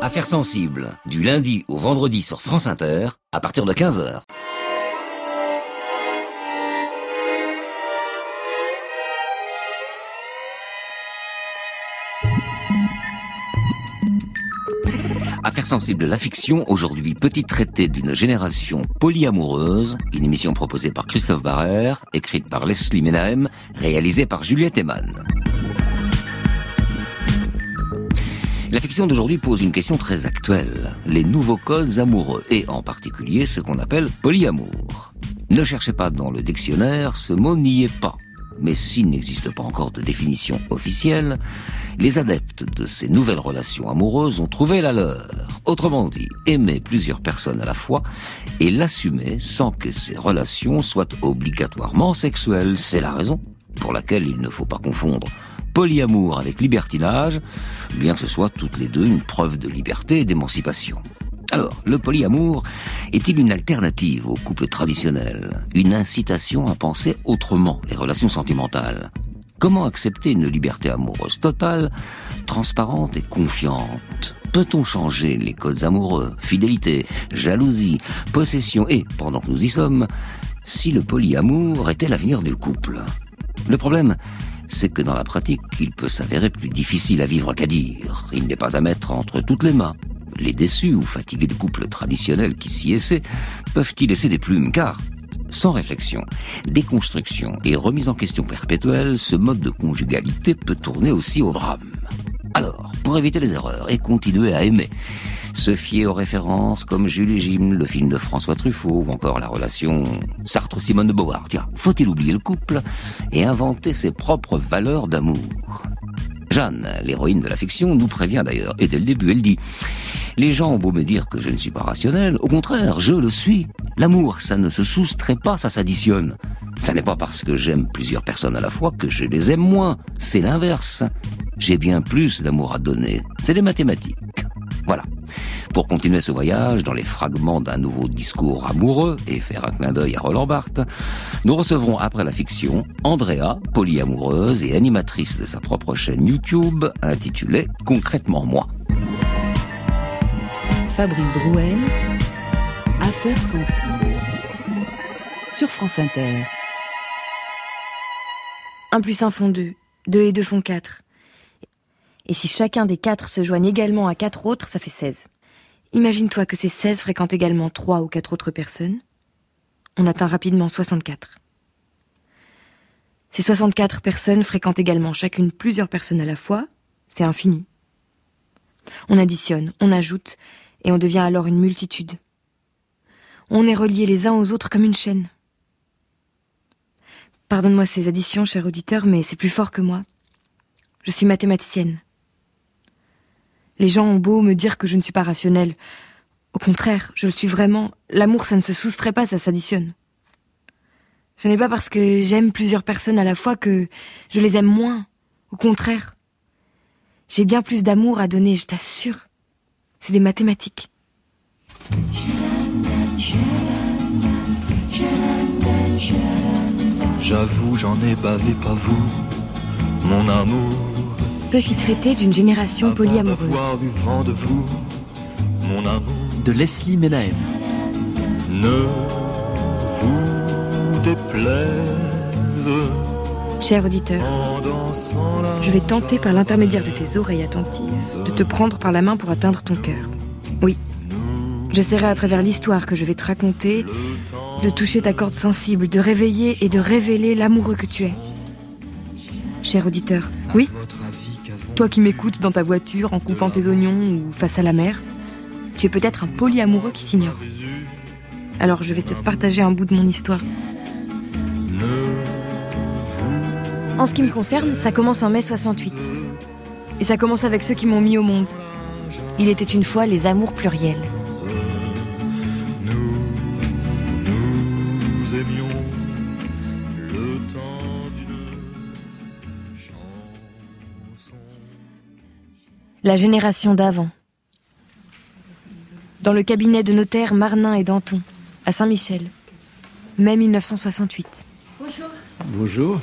Affaires sensibles, du lundi au vendredi sur France Inter, à partir de 15h. Affaires sensibles, la fiction, aujourd'hui petit traité d'une génération polyamoureuse, une émission proposée par Christophe Barrère, écrite par Leslie Menahem, réalisée par Juliette Eman. La fiction d'aujourd'hui pose une question très actuelle, les nouveaux codes amoureux, et en particulier ce qu'on appelle polyamour. Ne cherchez pas dans le dictionnaire, ce mot n'y est pas. Mais s'il n'existe pas encore de définition officielle, les adeptes de ces nouvelles relations amoureuses ont trouvé la leur. Autrement dit, aimer plusieurs personnes à la fois et l'assumer sans que ces relations soient obligatoirement sexuelles. C'est la raison pour laquelle il ne faut pas confondre polyamour avec libertinage, bien que ce soit toutes les deux une preuve de liberté et d'émancipation. Alors, le polyamour est-il une alternative au couple traditionnel, une incitation à penser autrement les relations sentimentales? Comment accepter une liberté amoureuse totale, transparente et confiante? Peut-on changer les codes amoureux, fidélité, jalousie, possession et, pendant que nous y sommes, si le polyamour était l'avenir du couple? Le problème, c'est que dans la pratique, il peut s'avérer plus difficile à vivre qu'à dire. Il n'est pas à mettre entre toutes les mains. Les déçus ou fatigués de couples traditionnels qui s'y essaient peuvent y laisser des plumes, car, sans réflexion, déconstruction et remise en question perpétuelle, ce mode de conjugalité peut tourner aussi au drame. Alors, pour éviter les erreurs et continuer à aimer, se fier aux références comme Jules et Jim, le film de François Truffaut, ou encore la relation Sartre-Simone de Beauvoir. Tiens, faut-il oublier le couple et inventer ses propres valeurs d'amour? Jeanne, l'héroïne de la fiction, nous prévient d'ailleurs, et dès le début, elle dit « Les gens ont beau me dire que je ne suis pas rationnel, au contraire, je le suis. L'amour, ça ne se soustrait pas, ça s'additionne. Ça n'est pas parce que j'aime plusieurs personnes à la fois que je les aime moins, c'est l'inverse. J'ai bien plus d'amour à donner, c'est des mathématiques. » Voilà. Pour continuer ce voyage dans les fragments d'un nouveau discours amoureux et faire un clin d'œil à Roland Barthes, nous recevrons après la fiction Andrea, polyamoureuse et animatrice de sa propre chaîne YouTube intitulée « Concrètement moi ». Fabrice Drouel, Affaires sensibles, sur France Inter. 1 + 1 font 2, 2 et 2 font 4. Et si chacun des 4 se joigne également à 4 autres, ça fait 16. Imagine-toi que ces 16 fréquentent également 3 ou 4 autres personnes. On atteint rapidement 64. Ces 64 personnes fréquentent également chacune plusieurs personnes à la fois. C'est infini. On additionne, on ajoute, et on devient alors une multitude. On est reliés les uns aux autres comme une chaîne. Pardonne-moi ces additions, cher auditeur, mais c'est plus fort que moi. Je suis mathématicienne. Les gens ont beau me dire que je ne suis pas rationnelle. Au contraire, je le suis vraiment. L'amour, ça ne se soustrait pas, ça s'additionne. Ce n'est pas parce que j'aime plusieurs personnes à la fois que je les aime moins. Au contraire. J'ai bien plus d'amour à donner, je t'assure. C'est des mathématiques. J'avoue, j'en ai bavé, pas vous, mon amour. Petit traité d'une génération polyamoureuse. Avoir du vent de vous, mon amour. De Leslie Menahem. Ne vous déplaise. Cher auditeur, je vais tenter par l'intermédiaire de tes oreilles attentives de te prendre par la main pour atteindre ton cœur. Oui, j'essaierai à travers l'histoire que je vais te raconter de toucher ta corde sensible, de réveiller et de révéler l'amoureux que tu es. Cher auditeur, oui, toi qui m'écoutes dans ta voiture en coupant tes oignons ou face à la mer, tu es peut-être un polyamoureux qui s'ignore. Alors je vais te partager un bout de mon histoire. En ce qui me concerne, ça commence en mai 68. Et ça commence avec ceux qui m'ont mis au monde. Il était une fois les amours pluriels. Nous aimions le temps d'une chanson. La génération d'avant. Dans le cabinet de notaire Marnin et Danton, à Saint-Michel, mai 1968. Bonjour. Bonjour.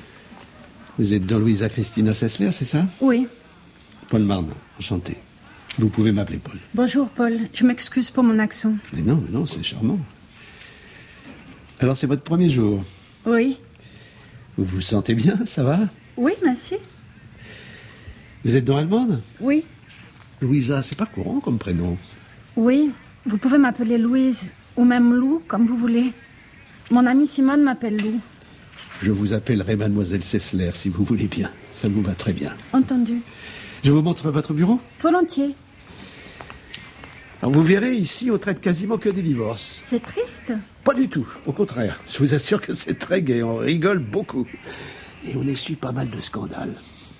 Vous êtes dans Louisa Christina Sessler, c'est ça? Oui. Paul Marnin, enchanté. Vous pouvez m'appeler Paul. Bonjour Paul, je m'excuse pour mon accent. Mais non, c'est charmant. Alors c'est votre premier jour. Oui. Vous vous sentez bien, ça va? Oui, merci. Vous êtes dans allemande? Oui. Louisa, c'est pas courant comme prénom. Oui, vous pouvez m'appeler Louise, ou même Lou, comme vous voulez. Mon amie Simone m'appelle Lou. Je vous appellerai Mademoiselle Sessler, si vous voulez bien. Ça vous va très bien. Entendu. Je vous montre votre bureau? Volontiers. Alors vous verrez, ici, on traite quasiment que des divorces. C'est triste? Pas du tout, au contraire. Je vous assure que c'est très gai, on rigole beaucoup. Et on essuie pas mal de scandales.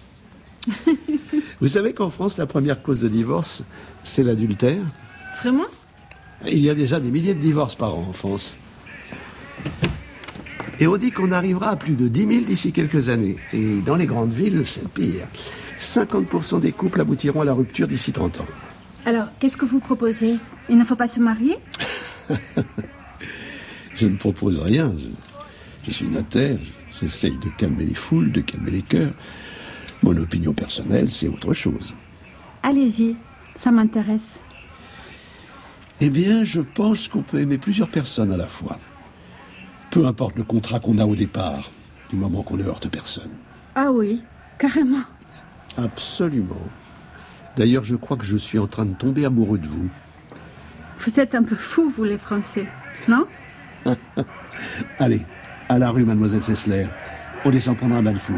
Vous savez qu'en France, la première cause de divorce, c'est l'adultère? Vraiment? Il y a déjà des milliers de divorces par an en France. Et on dit qu'on arrivera à plus de 10 000 d'ici quelques années. Et dans les grandes villes, c'est le pire. 50% des couples aboutiront à la rupture d'ici 30 ans. Alors, qu'est-ce que vous proposez? Il ne faut pas se marier? Je ne propose rien. Je suis notaire. J'essaye de calmer les foules, de calmer les cœurs. Mon opinion personnelle, c'est autre chose. Allez-y, ça m'intéresse. Eh bien, je pense qu'on peut aimer plusieurs personnes à la fois. Peu importe le contrat qu'on a au départ, du moment qu'on ne heurte personne. Ah oui, carrément. Absolument. D'ailleurs, je crois que je suis en train de tomber amoureux de vous. Vous êtes un peu fous, vous les Français, non? Allez, à la rue, Mademoiselle Sessler. On descend prendre un bain de four.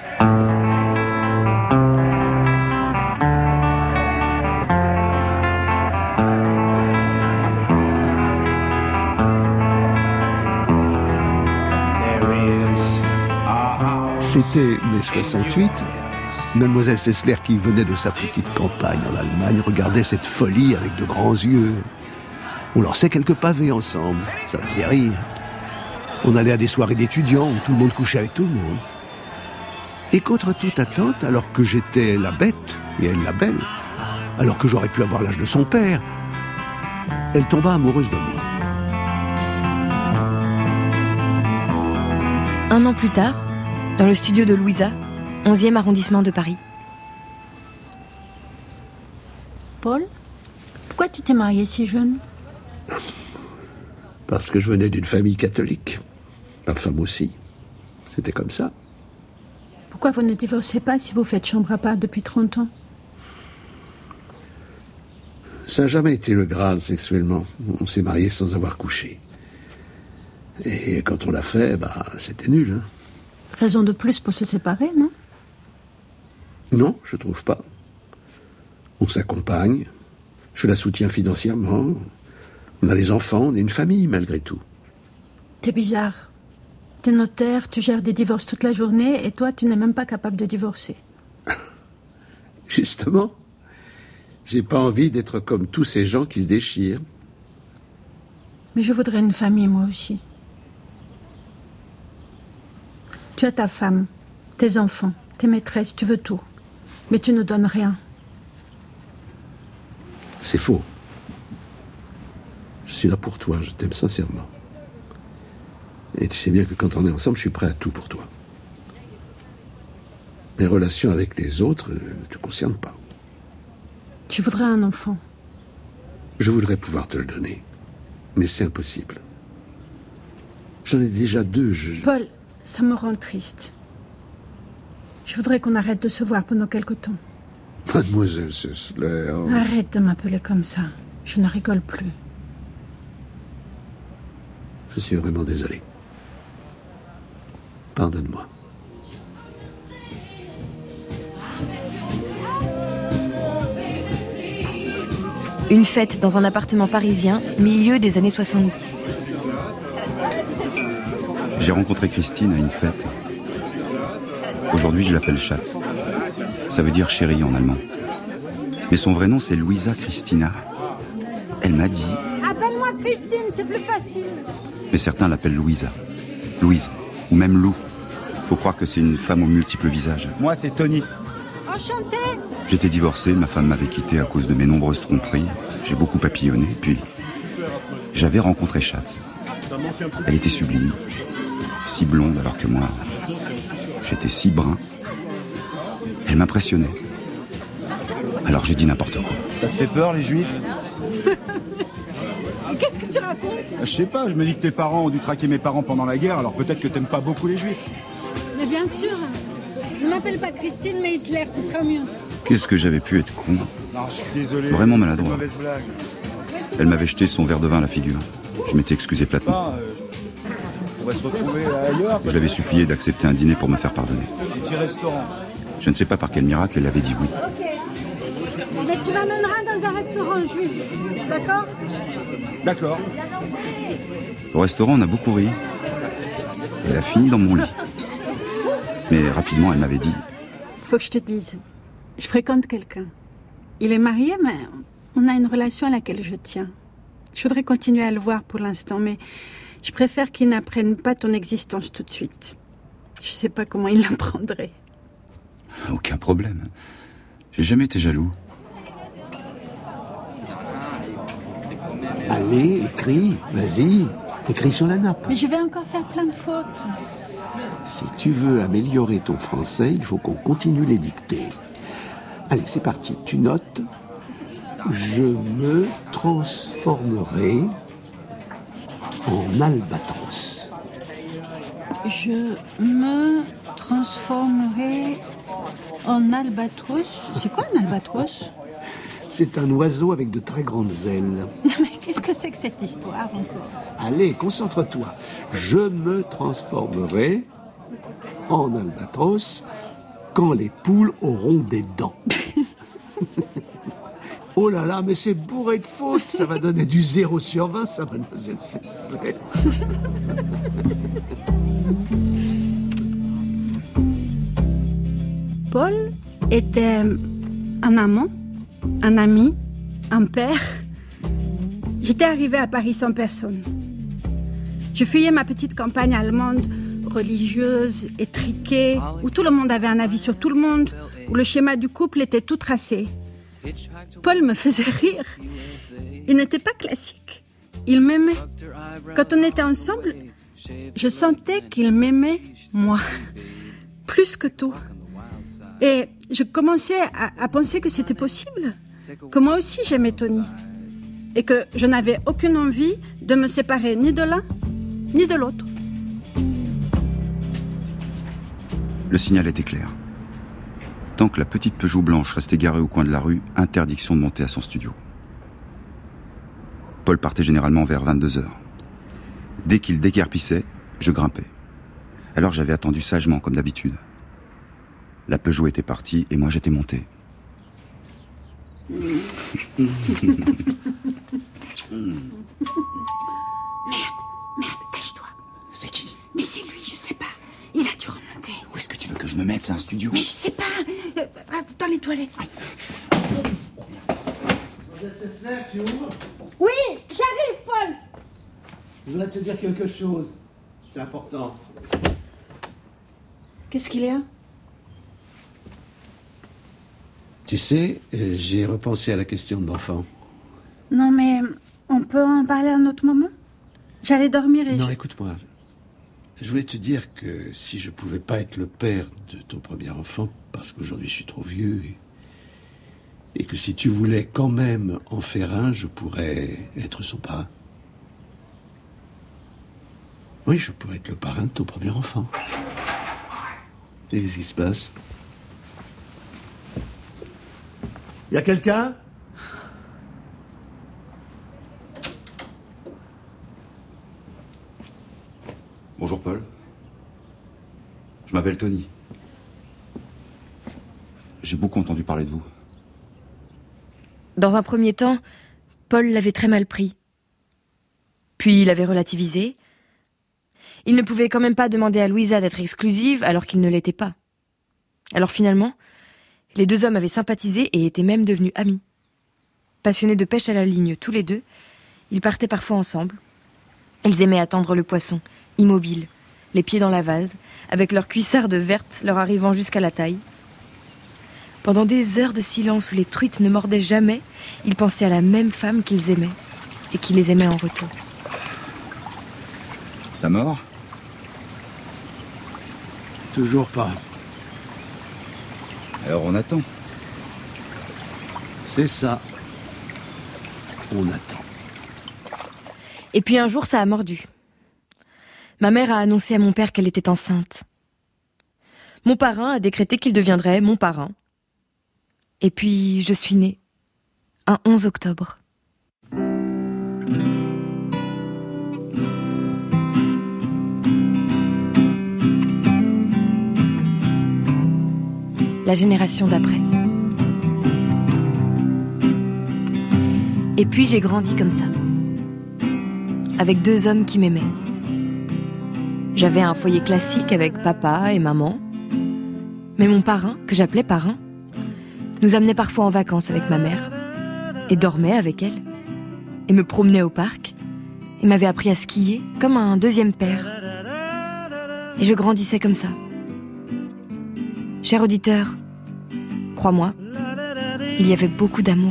C'était mai 68. Mademoiselle Sessler, qui venait de sa petite campagne en Allemagne, regardait cette folie avec de grands yeux. On lançait quelques pavés ensemble. Ça la faisait rire. On allait à des soirées d'étudiants où tout le monde couchait avec tout le monde. Et contre toute attente, alors que j'étais la bête et elle la belle, alors que j'aurais pu avoir l'âge de son père, elle tomba amoureuse de moi. Un an plus tard, dans le studio de Louisa, 11e arrondissement de Paris. Paul, pourquoi tu t'es marié si jeune? Parce que je venais d'une famille catholique. Ma femme aussi. C'était comme ça. Pourquoi vous ne divorcez pas si vous faites chambre à part depuis 30 ans? Ça n'a jamais été le Graal sexuellement. On s'est mariés sans avoir couché. Et quand on l'a fait, c'était nul. Hein. Raison de plus pour se séparer, non? Non, je trouve pas. On s'accompagne. Je la soutiens financièrement. On a des enfants, on est une famille malgré tout. T'es bizarre. T'es notaire, tu gères des divorces toute la journée et toi, tu n'es même pas capable de divorcer. Justement. J'ai pas envie d'être comme tous ces gens qui se déchirent. Mais je voudrais une famille, moi aussi. Tu as ta femme, tes enfants, tes maîtresses, tu veux tout. Mais tu ne donnes rien. C'est faux. Je suis là pour toi, je t'aime sincèrement. Et tu sais bien que quand on est ensemble, je suis prêt à tout pour toi. Les relations avec les autres ne te concernent pas. Je voudrais un enfant. Je voudrais pouvoir te le donner. Mais c'est impossible. J'en ai déjà 2, Paul, ça me rend triste. Je voudrais qu'on arrête de se voir pendant quelque temps. Mademoiselle Sessler... Arrête de m'appeler comme ça. Je ne rigole plus. Je suis vraiment désolé. Pardonne-moi. Une fête dans un appartement parisien, milieu des années 70. J'ai rencontré Christine à une fête. Aujourd'hui, je l'appelle Schatz. Ça veut dire chérie en allemand. Mais son vrai nom, c'est Louisa Christina. Elle m'a dit... Appelle-moi Christine, c'est plus facile. Mais certains l'appellent Louisa. Louise, ou même Lou. Faut croire que c'est une femme aux multiples visages. Moi, c'est Tony. Enchantée. J'étais divorcé, ma femme m'avait quitté à cause de mes nombreuses tromperies. J'ai beaucoup papillonné, puis... J'avais rencontré Schatz. Elle était sublime. Si blonde, alors que moi... J'étais si brun. Elle m'impressionnait. Alors j'ai dit n'importe quoi. Ça te fait peur, les juifs? Qu'est-ce que tu racontes? Je sais pas, je me dis que tes parents ont dû traquer mes parents pendant la guerre, alors peut-être que t'aimes pas beaucoup les juifs. Mais bien sûr. Ne m'appelle pas Christine, mais Hitler, ce sera mieux. Qu'est-ce que j'avais pu être con. Non, je suis désolé. Vraiment maladroit. C'est une mauvaise blague. Elle m'avait jeté son verre de vin à la figure. Je m'étais excusé platement. On va se retrouver ailleurs. Je l'avais supplié d'accepter un dîner pour me faire pardonner. Un petit restaurant. Je ne sais pas par quel miracle elle avait dit oui. Ok. Mais tu m'amèneras dans un restaurant juif, d'accord? D'accord. Au restaurant, on a beaucoup ri. Elle a fini dans mon lit. Mais rapidement, elle m'avait dit... Faut que je te dise, je fréquente quelqu'un. Il est marié, mais on a une relation à laquelle je tiens. Je voudrais continuer à le voir pour l'instant, mais je préfère qu'il n'apprenne pas ton existence tout de suite. Je sais pas comment il l'apprendrait. Aucun problème. J'ai jamais été jaloux. Allez, écris, vas-y, écris sur la nappe. Mais je vais encore faire plein de fautes. Si tu veux améliorer ton français, il faut qu'on continue les dictées. Allez, c'est parti, tu notes. Je me transformerai en albatros. Je me transformerai en albatros. C'est quoi un albatros? C'est un oiseau avec de très grandes ailes. Mais qu'est-ce que c'est que cette histoire encore? Allez, concentre-toi. Je me transformerai en albatros quand les poules auront des dents. Oh là là, mais c'est bourré de fautes. Ça va donner du 0 sur 20, ça, mademoiselle Sessler. Paul était un amant, un ami, un père. J'étais arrivée à Paris sans personne. Je fuyais ma petite campagne allemande, religieuse, étriquée, où tout le monde avait un avis sur tout le monde, où le schéma du couple était tout tracé. Paul me faisait rire. Il n'était pas classique. Il m'aimait. Quand on était ensemble, je sentais qu'il m'aimait, moi, plus que tout. Et je commençais à penser que c'était possible, que moi aussi j'aimais Tony, et que je n'avais aucune envie de me séparer ni de l'un, ni de l'autre. Le signal était clair. Tant que la petite Peugeot blanche restait garée au coin de la rue, interdiction de monter à son studio. Paul partait généralement vers 22h. Dès qu'il déguerpissait, je grimpais. Alors j'avais attendu sagement, comme d'habitude. La Peugeot était partie et moi j'étais monté. Merde, cache-toi. C'est qui? Mais c'est lui, je sais pas. Il a dû remonter. Où est-ce que tu veux que je me mette? C'est un studio. Mais je sais pas. Dans les toilettes. Tu ouvres? Oui, j'arrive, Paul. Je voudrais te dire quelque chose. C'est important. Qu'est-ce qu'il y a? Tu sais, j'ai repensé à la question de l'enfant. Non, mais on peut en parler à un autre moment? J'allais dormir et... Non, écoute-moi. Je voulais te dire que si je pouvais pas être le père de ton premier enfant, parce qu'aujourd'hui je suis trop vieux, et que si tu voulais quand même en faire un, je pourrais être son parrain. Oui, je pourrais être le parrain de ton premier enfant. Et qu'est-ce qui se passe? Y a quelqu'un? Bonjour Paul. Je m'appelle Tony. J'ai beaucoup entendu parler de vous. Dans un premier temps, Paul l'avait très mal pris. Puis il avait relativisé. Il ne pouvait quand même pas demander à Louisa d'être exclusive alors qu'il ne l'était pas. Alors finalement, les deux hommes avaient sympathisé et étaient même devenus amis. Passionnés de pêche à la ligne tous les deux, ils partaient parfois ensemble. Ils aimaient attendre le poisson, immobiles, les pieds dans la vase, avec leur cuissarde verte leur arrivant jusqu'à la taille. Pendant des heures de silence où les truites ne mordaient jamais, ils pensaient à la même femme qu'ils aimaient et qui les aimait en retour. Ça mord? Toujours pas. Alors on attend. C'est ça. On attend. Et puis un jour, ça a mordu. Ma mère a annoncé à mon père qu'elle était enceinte. Mon parrain a décrété qu'il deviendrait mon parrain. Et puis, je suis née. Un 11 octobre. La génération d'après. Et puis j'ai grandi comme ça, avec 2 hommes qui m'aimaient. J'avais un foyer classique avec papa et maman, mais mon parrain, que j'appelais parrain, nous amenait parfois en vacances avec ma mère, et dormait avec elle, et me promenait au parc, et m'avait appris à skier comme un 2e père. Et je grandissais comme ça. Cher auditeur, crois-moi, il y avait beaucoup d'amour.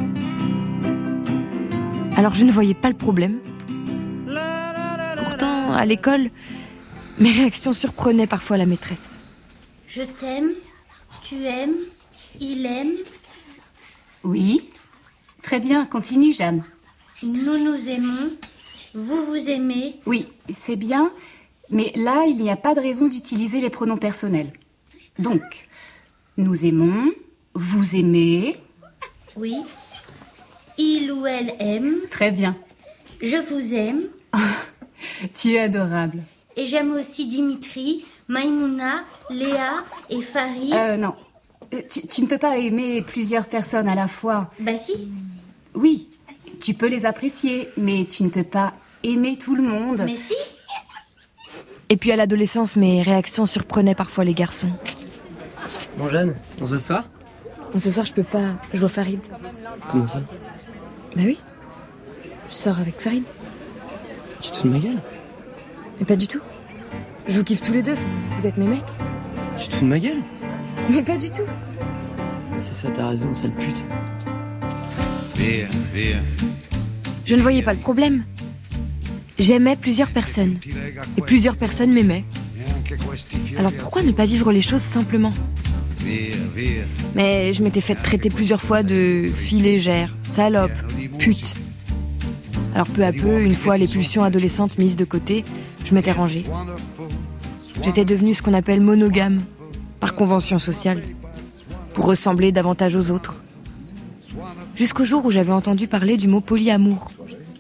Alors je ne voyais pas le problème. Pourtant, à l'école, mes réactions surprenaient parfois la maîtresse. Je t'aime, tu aimes, il aime. Oui, très bien, continue Jeanne. Nous nous aimons, vous vous aimez. Oui, c'est bien, mais là, il n'y a pas de raison d'utiliser les pronoms personnels. Donc, nous aimons, vous aimez. Oui. Il ou elle aime. Très bien. Je vous aime. Tu es adorable. Et j'aime aussi Dimitri, Maïmouna, Léa et Farid. Non. Tu ne peux pas aimer plusieurs personnes à la fois. Bah si. Oui, tu peux les apprécier, mais tu ne peux pas aimer tout le monde. Mais si. Et puis à l'adolescence, mes réactions surprenaient parfois les garçons. Bon Jeanne, on se voit ce soir ? Ce soir, je peux pas. Je vois Farid. Comment ça ? Bah oui. Je sors avec Farid. Tu te fous de ma gueule ? Mais pas du tout. Je vous kiffe tous les deux. Vous êtes mes mecs. Tu te fous de ma gueule ? Mais pas du tout. C'est ça, t'as raison, sale pute. Je ne voyais pas le problème. J'aimais plusieurs personnes. Et plusieurs personnes m'aimaient. Alors pourquoi ne pas vivre les choses simplement ? Mais je m'étais fait traiter plusieurs fois de fille légère, salope, pute. Alors peu à peu, une fois les pulsions adolescentes mises de côté, je m'étais rangée. J'étais devenue ce qu'on appelle monogame, par convention sociale, pour ressembler davantage aux autres. Jusqu'au jour où j'avais entendu parler du mot polyamour.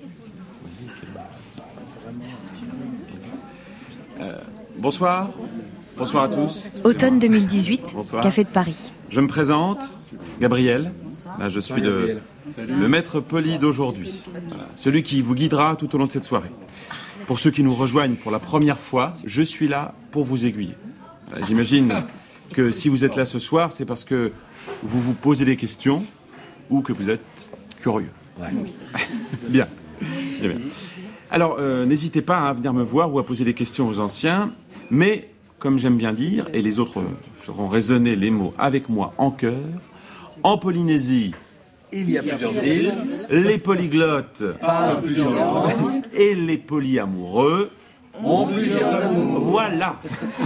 Bonsoir. Bonsoir à tous. Automne 2018, Bonsoir. Café de Paris. Je me présente, Gabriel. Là, je suis le maître poli d'aujourd'hui. Voilà. Celui qui vous guidera tout au long de cette soirée. Pour ceux qui nous rejoignent pour la première fois, je suis là pour vous aiguiller. Voilà, j'imagine que si vous êtes là ce soir, c'est parce que vous vous posez des questions ou que vous êtes curieux. Ouais. Bien. Bien. Alors, n'hésitez pas à venir me voir ou à poser des questions aux anciens, mais... Comme j'aime bien dire, et les autres feront résonner les mots avec moi en chœur, en Polynésie, il y a plusieurs îles, les polyglottes parlent plusieurs langues, et les polyamoureux ont plusieurs amours. Voilà.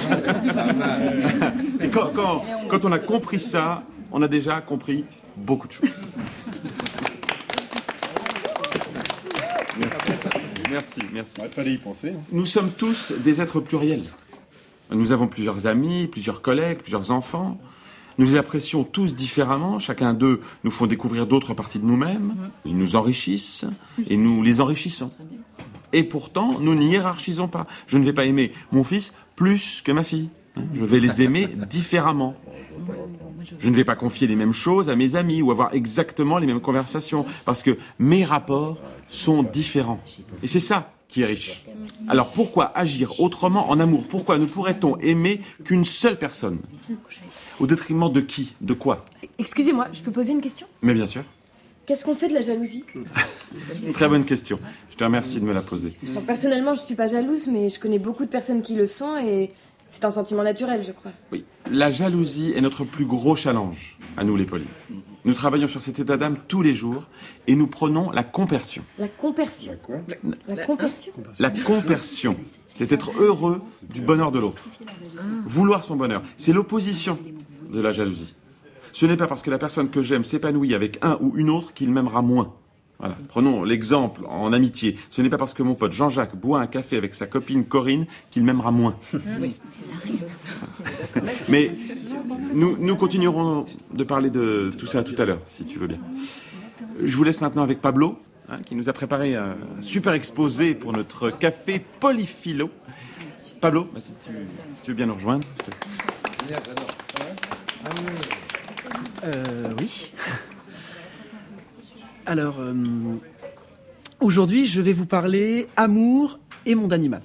Quand on a compris ça, on a déjà compris beaucoup de choses. Merci. Il fallait y penser. Nous sommes tous des êtres pluriels. Nous avons plusieurs amis, plusieurs collègues, plusieurs enfants. Nous les apprécions tous différemment. Chacun d'eux nous font découvrir d'autres parties de nous-mêmes. Ils nous enrichissent et nous les enrichissons. Et pourtant, nous n'y hiérarchisons pas. Je ne vais pas aimer mon fils plus que ma fille. Je vais les aimer différemment. Je ne vais pas confier les mêmes choses à mes amis ou avoir exactement les mêmes conversations parce que mes rapports sont différents. Et c'est ça qui est riche. Alors pourquoi agir autrement en amour ? Pourquoi ne pourrait-on aimer qu'une seule personne ? Au détriment de qui ? De quoi ? Excusez-moi, je peux poser une question ? Mais bien sûr. Qu'est-ce qu'on fait de la jalousie ? Très bonne question. Je te remercie de me la poser. Personnellement, je suis pas jalouse, mais je connais beaucoup de personnes qui le sont et c'est un sentiment naturel, je crois. Oui. La jalousie est notre plus gros challenge, à nous les polis. Nous travaillons sur cet état d'âme tous les jours et nous prenons la compersion. La compersion. La compersion. La compersion, c'est être heureux du bonheur de l'autre. Vouloir son bonheur, c'est l'opposition de la jalousie. Ce n'est pas parce que la personne que j'aime s'épanouit avec un ou une autre qu'il m'aimera moins. Voilà. Prenons l'exemple en amitié. Ce n'est pas parce que mon pote Jean-Jacques boit un café avec sa copine Corinne qu'il m'aimera moins. Oui, ça arrive. Mais nous continuerons de parler de tout ça tout à l'heure, si tu veux bien. Je vous laisse maintenant avec Pablo, qui nous a préparé un super exposé pour notre café Polyphilo. Pablo, si tu veux bien nous rejoindre. Oui. Alors, aujourd'hui, je vais vous parler amour et monde animal.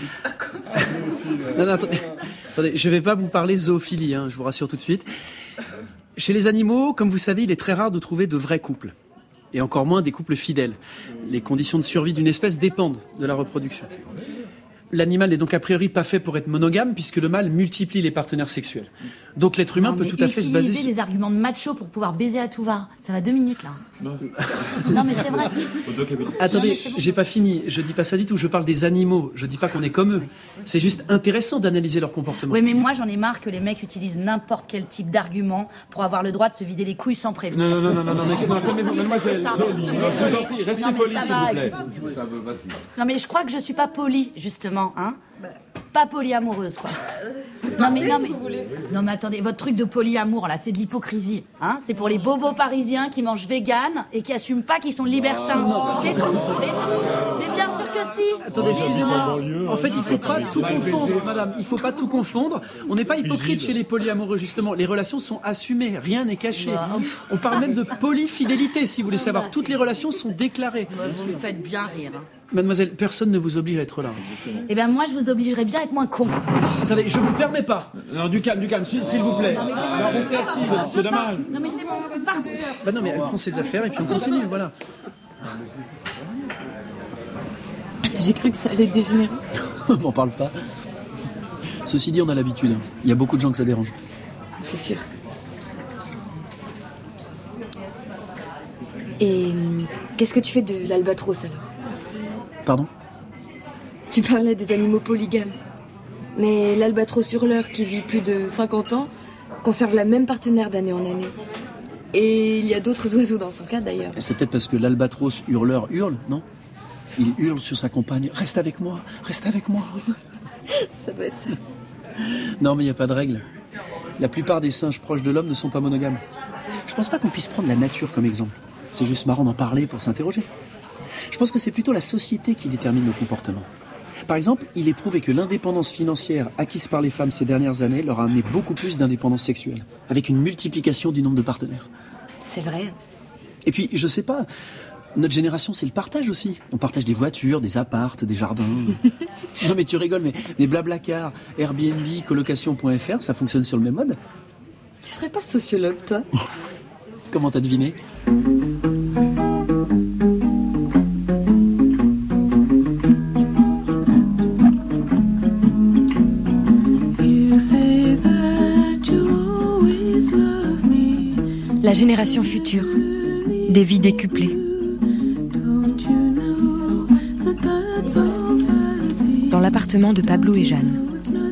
Non, attendez, je ne vais pas vous parler zoophilie, je vous rassure tout de suite. Chez les animaux, comme vous savez, il est très rare de trouver de vrais couples. Et encore moins des couples fidèles. Les conditions de survie d'une espèce dépendent de la reproduction. L'animal n'est donc a priori pas fait pour être monogame, puisque le mâle multiplie les partenaires sexuels. Donc l'être humain peut tout à fait se baser sur... Utiliser des arguments de macho pour pouvoir baiser à tout va. Ça va 2 minutes, là. Non, mais c'est vrai. Attendez, j'ai pas fini. Je dis pas ça du tout. Je parle des animaux. Je dis pas qu'on est comme eux. C'est juste intéressant d'analyser leur comportement. Oui, mais moi, j'en ai marre que les mecs utilisent n'importe quel type d'argument pour avoir le droit de se vider les couilles sans prévenir. Non, calmez-vous, mademoiselle. Je vous en prie, restez polie, s'il vous plaît. Non, mais je crois que je suis pas polie, justement. Pas polyamoureuse, quoi. Non mais attendez, votre truc de polyamour là, c'est de l'hypocrisie, c'est pour les bobos parisiens qui mangent vegan et qui assument pas qu'ils sont libertins. C'est tout. Mais bien sûr que si. Attendez, excusez-moi. En fait, il faut pas tout confondre, madame. Il faut pas tout confondre. On n'est pas hypocrite chez les polyamoureux, justement. Les relations sont assumées, rien n'est caché. On parle même de polyfidélité, si vous voulez savoir. Toutes les relations sont déclarées. Vous me faites bien rire. Mademoiselle, personne ne vous oblige à être là. Eh ben moi, je vous obligerais bien à être moins con. Attendez, je vous permets pas. Non, du calme, s'il vous plaît. Non, restez assise, c'est dommage. Non mais c'est bon, pardon. Bah non, mais elle prend ses affaires et puis on continue, voilà. J'ai cru que ça allait dégénérer. M'en parle pas. Ceci dit, on a l'habitude. Il y a beaucoup de gens que ça dérange. C'est sûr. Et qu'est-ce que tu fais de l'albatros alors ? Pardon ? Tu parlais des animaux polygames. Mais l'albatros hurleur qui vit plus de 50 ans conserve la même partenaire d'année en année. Et il y a d'autres oiseaux dans son cas d'ailleurs. Et c'est peut-être parce que l'albatros hurleur hurle, non ? Il hurle sur sa compagne. Reste avec moi, reste avec moi. Ça doit être ça. Non, mais il n'y a pas de règle. La plupart des singes proches de l'homme ne sont pas monogames. Je pense pas qu'on puisse prendre la nature comme exemple. C'est juste marrant d'en parler pour s'interroger. Je pense que c'est plutôt la société qui détermine nos comportements. Par exemple, il est prouvé que l'indépendance financière acquise par les femmes ces dernières années leur a amené beaucoup plus d'indépendance sexuelle, avec une multiplication du nombre de partenaires. C'est vrai. Et puis, je sais pas, notre génération, c'est le partage aussi. On partage des voitures, des appartes, des jardins. Non mais tu rigoles, mais Blablacar, Airbnb, colocation.fr, ça fonctionne sur le même mode. Tu serais pas sociologue, toi ? Comment t'as deviné ? La génération future, des vies décuplées. Dans l'appartement de Pablo et Jeanne.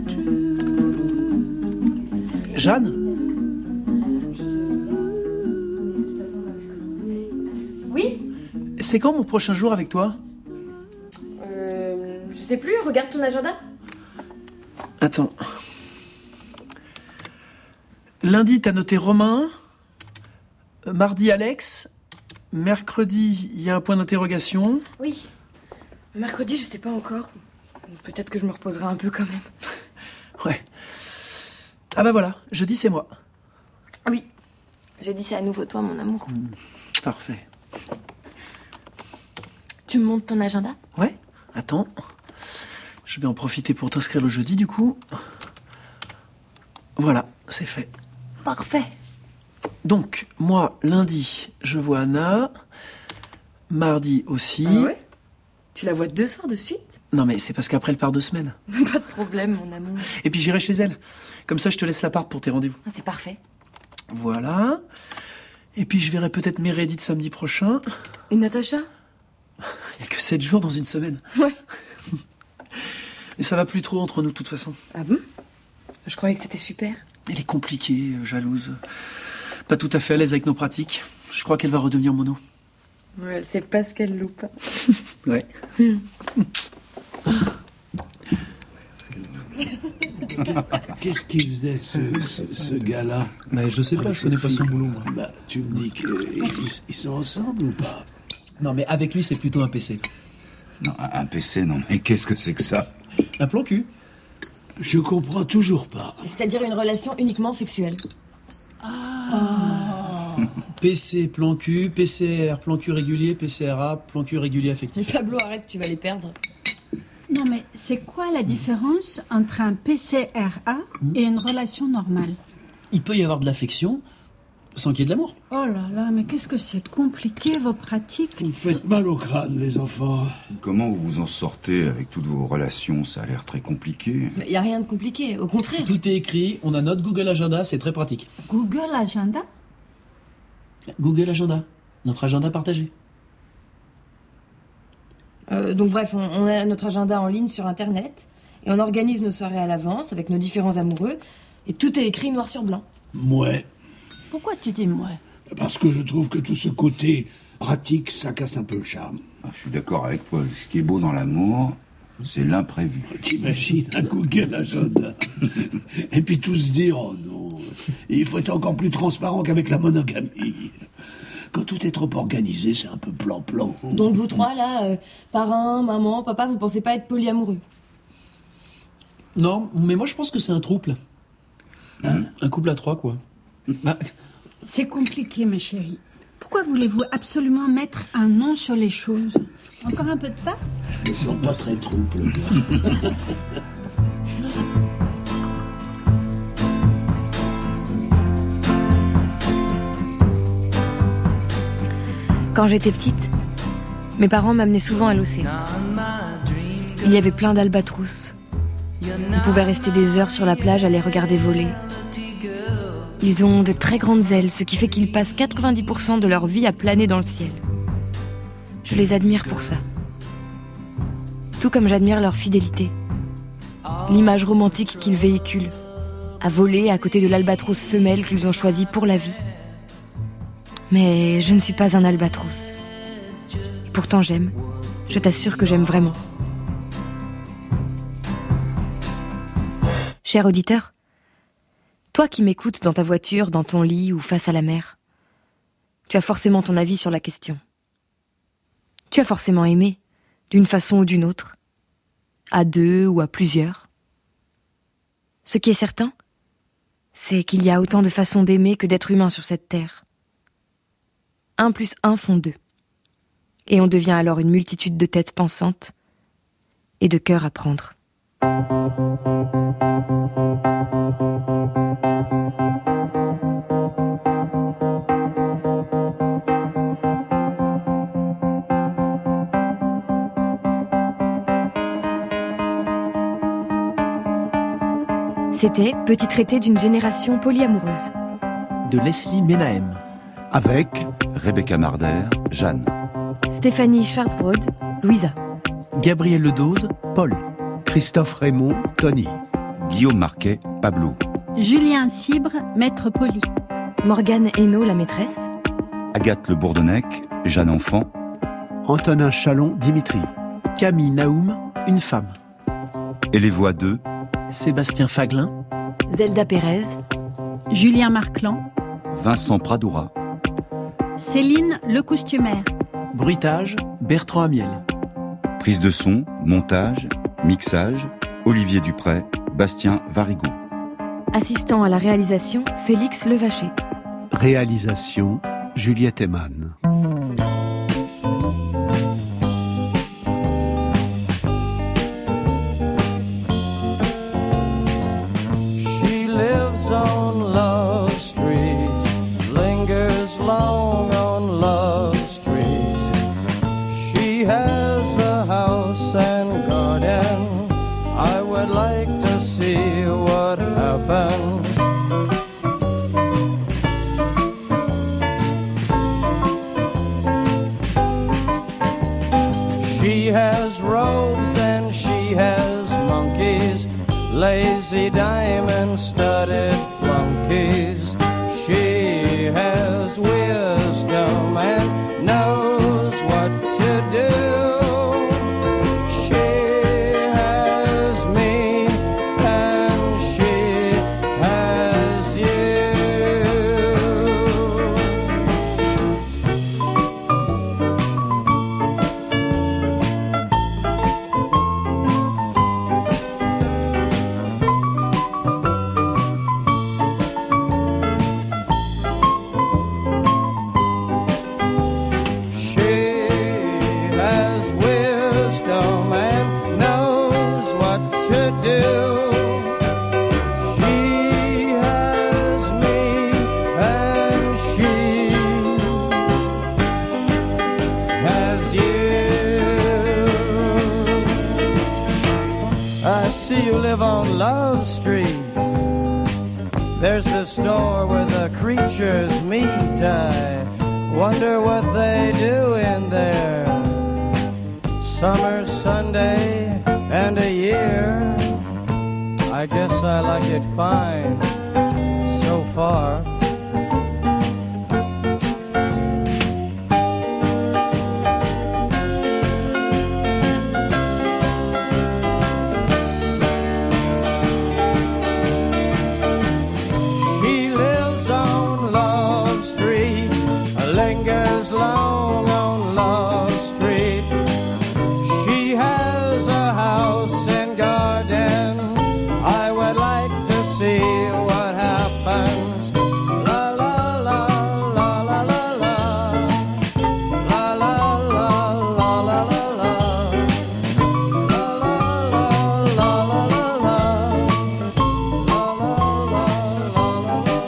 Jeanne ? Oui ? C'est quand mon prochain jour avec toi ? Je sais plus, regarde ton agenda. Attends. Lundi, t'as noté Romain. Mardi, Alex. Mercredi, il y a un point d'interrogation. Oui. Mercredi, je sais pas encore. Peut-être que je me reposerai un peu quand même. Ouais. Ah bah voilà, jeudi, c'est moi. Oui. Jeudi, c'est à nouveau toi, mon amour. Parfait. Tu me montres ton agenda ? Ouais. Attends. Je vais en profiter pour t'inscrire le jeudi, du coup. Voilà, c'est fait. Parfait. Donc, moi, lundi, je vois Anna. Mardi aussi. Ah ouais ? Tu la vois 2 soirs de suite ? Non, mais c'est parce qu'après, elle part 2 semaines. Pas de problème, mon amour. Et puis, j'irai chez elle. Comme ça, je te laisse l'appart pour tes rendez-vous. Ah, c'est parfait. Voilà. Et puis, je verrai peut-être Meredith samedi prochain. Et Natacha ? Il n'y a que 7 jours dans une semaine. Ouais. Et ça va plus trop entre nous, de toute façon. Ah bon ? Je croyais que c'était super. Elle est compliquée, jalouse. Pas tout à fait à l'aise avec nos pratiques. Je crois qu'elle va redevenir mono. Ouais, c'est pas ce qu'elle loupe. Ouais. Qu'est-ce qu'il faisait, ce gars-là? Mais je sais pas, ce n'est pas son boulot, moi. Bah, tu me dis qu'ils sont ensemble ou pas? Non, mais avec lui, c'est plutôt un PC. Non, un PC, non, mais qu'est-ce que c'est que ça? Un plan cul. Je comprends toujours pas. C'est-à-dire une relation uniquement sexuelle. PC, plan cul, PCR, plan cul régulier, PCRA, plan cul régulier affectif. Mais Pablo, arrête, tu vas les perdre. Non, mais c'est quoi la différence entre un PCRA et une relation normale? Il peut y avoir de l'affection sans qu'il y ait de l'amour. Oh là là, mais qu'est-ce que c'est compliqué, vos pratiques. Vous faites mal au crâne, les enfants. Comment vous vous en sortez avec toutes vos relations? Ça a l'air très compliqué. Mais y a rien de compliqué, au contraire. Tout est écrit, on a notre Google Agenda, c'est très pratique. Google Agenda? Google Agenda, notre agenda partagé. Donc bref, on a notre agenda en ligne sur Internet et on organise nos soirées à l'avance avec nos différents amoureux et tout est écrit noir sur blanc. Mouais. Pourquoi tu dis mouais? Parce que je trouve que tout ce côté pratique, ça casse un peu le charme. Je suis d'accord avec Paul. Ce qui est beau dans l'amour, c'est l'imprévu. T'imagines un Google Agenda et puis tous dire, oh non, il faut être encore plus transparent qu'avec la monogamie. Quand tout est trop organisé, c'est un peu plan-plan. Donc vous trois, là, parrain, maman, papa, vous pensez pas être polyamoureux? Non, mais moi je pense que c'est un trouble. Un couple à trois, quoi. C'est compliqué, ma chérie. Pourquoi voulez-vous absolument mettre un nom sur les choses? Encore un peu de tarte? Ils sont pas très troubles. Quand j'étais petite, mes parents m'amenaient souvent à l'océan. Il y avait plein d'albatros. On pouvait rester des heures sur la plage à les regarder voler. Ils ont de très grandes ailes, ce qui fait qu'ils passent 90% de leur vie à planer dans le ciel. Je les admire pour ça. Tout comme j'admire leur fidélité. L'image romantique qu'ils véhiculent, à voler à côté de l'albatros femelle qu'ils ont choisi pour la vie. Mais je ne suis pas un albatros. Et pourtant j'aime. Je t'assure que j'aime vraiment. Cher auditeur, toi qui m'écoutes dans ta voiture, dans ton lit ou face à la mer, tu as forcément ton avis sur la question. Tu as forcément aimé, d'une façon ou d'une autre, à deux ou à plusieurs. Ce qui est certain, c'est qu'il y a autant de façons d'aimer que d'êtres humains sur cette terre. 1 plus 1 font 2. Et on devient alors une multitude de têtes pensantes et de cœurs à prendre. C'était Petit traité d'une génération polyamoureuse. De Leslie Menahem. Avec Rebecca Marder, Jeanne. Stéphanie Schwarzbrod, Louisa. Gabriel Ledose, Paul. Christophe Raymond, Tony. Guillaume Marquet, Pablo. Julien Cibre, maître Poli. Morgane Hainaut, la maîtresse. Agathe Le Bourdonnec, Jeanne Enfant. Antonin Chalon, Dimitri. Camille Naoum, une femme. Et les voix de Sébastien Faglin. Zelda Pérez. Julien Marclan. Vincent Pradoura. Céline Le Costumaire. Bruitage, Bertrand Amiel. Prise de son, montage, mixage, Olivier Dupray, Bastien Varigo. Assistant à la réalisation, Félix Levaché. Réalisation, Juliette Eman. She lives on Love Street, lingers long on Love Street. She has a house and garden. I would like to see what happens. She has robes and she has monkeys, lazy diamond-studded flunkies. She has see you live on Love Street. There's the store where the creatures meet. I wonder what they do in there. Summer, Sunday, and a year. I guess I like it fine so far. Long on Love Street. She has a house and garden. I would like to see what happens. La la la la la la la. La la la la la la la. La la la la la la. La la la la la.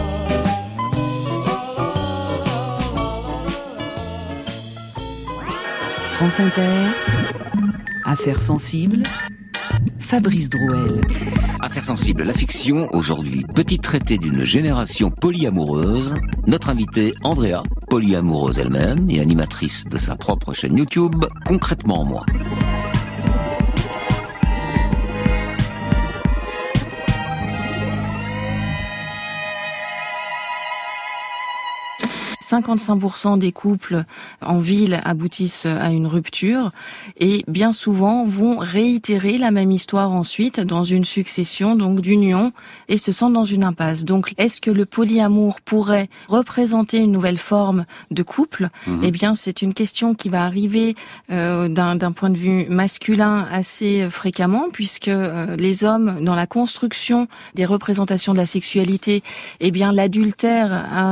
France Inter, Affaires sensibles, Fabrice Drouel. Affaires sensibles, la fiction, aujourd'hui, petit traité d'une génération polyamoureuse. Notre invitée, Andrea, polyamoureuse elle-même et animatrice de sa propre chaîne YouTube, Concrètement Moi. « 55% des couples en ville aboutissent à une rupture et bien souvent vont réitérer la même histoire ensuite dans une succession donc d'unions et se sentent dans une impasse. Donc, est-ce que le polyamour pourrait représenter une nouvelle forme de couple ? Eh bien, c'est une question qui va arriver d'un point de vue masculin assez fréquemment, puisque les hommes, dans la construction des représentations de la sexualité, eh bien, l'adultère